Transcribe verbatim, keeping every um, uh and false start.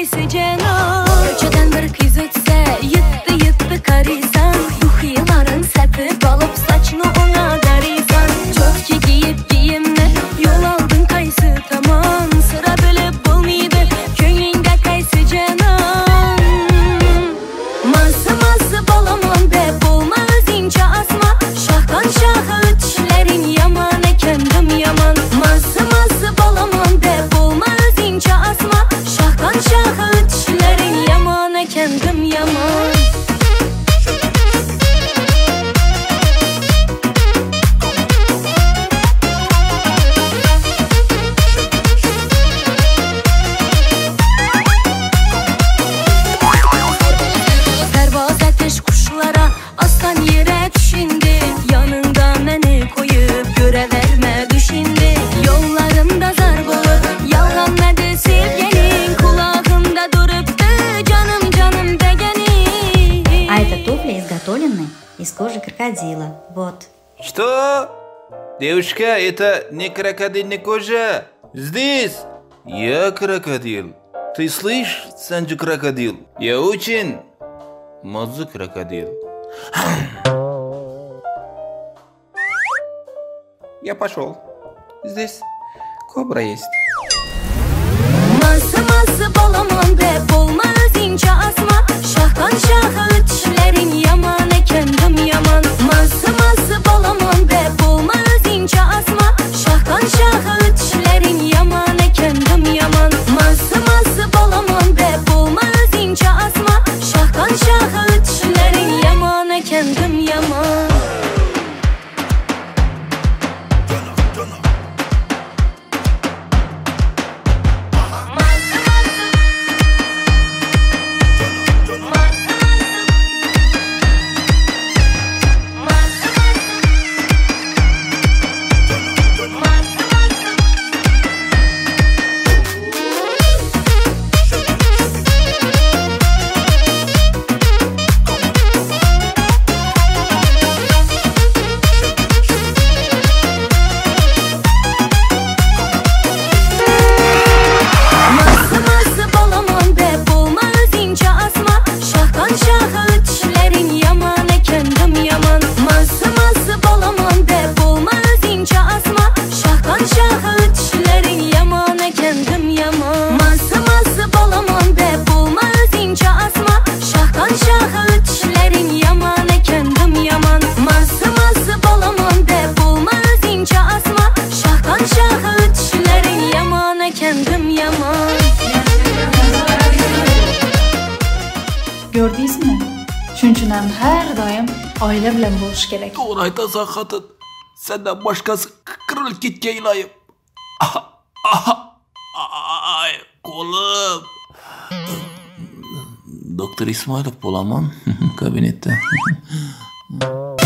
kaysi canan. Ko'chadan bir qiz o'tsa yetti yetti qaraysan, ruhiylaring satib olib sochni o'nga daraysan. Cho'tki kiyib kiyimni yo'l olding qaysi tomon, sira bilib bo'lmaydi ko'nglingda kaysi canan. Mazza mazza bolaman deb bo'lma o'zingcha asma, shohdan shohi o'tishlaring yomon ekandim yomon. Mazza mazza bolaman deb bo'lma o'zingcha asma, shohdan shohi o'tishlaring yomon ekandim yomon. Из кожи крокодила. Вот. Что? Девушка, это не крокодил, не кожа. Здесь я крокодил. Ты слышишь, Санджу крокодил? Я очень мозг крокодил. Я пошел. Здесь кобра есть. Mazza mazza bolaman deb bo'lma o'zingcha asma, shohdan shohi o'tishlaring yomon ekandim yomon. Mazza mazza bolaman deb bo'lma o'zingcha asma, shohdan shohi o'tishlaring yomon ekandim yomon. Mazza mazza bolaman deb bo'lma o'zingcha asma, shohdan shohi o'tishlaring yomon ekandim yomon. Gördünüz mü? Çünkü her daim aile bilen buluş gerek. Doğru aytasan hatun. Senden başkası kırılıp gitken ilayım. Aha, aha, ay, kolum. Doktor İsmailov bulamam kabinette.